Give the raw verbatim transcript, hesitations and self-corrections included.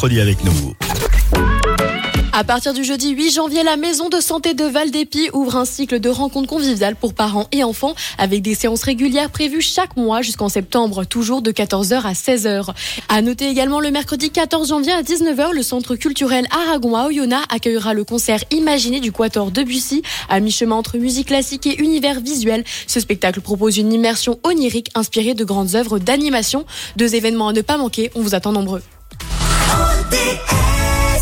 mercredi avec nous. À partir du jeudi huit janvier, la maison de santé de Val-d'Épie ouvre un cycle de rencontres conviviales pour parents et enfants avec des séances régulières prévues chaque mois jusqu'en septembre, toujours de quatorze heures à seize heures. À noter également le mercredi quatorze janvier à dix-neuf heures, le centre culturel Aragon à Oyonnax accueillera le concert Imaginé du Quatuor Debussy à mi-chemin entre musique classique et univers visuel. Ce spectacle propose une immersion onirique inspirée de grandes œuvres d'animation. Deux événements à ne pas manquer, on vous attend nombreux. O D S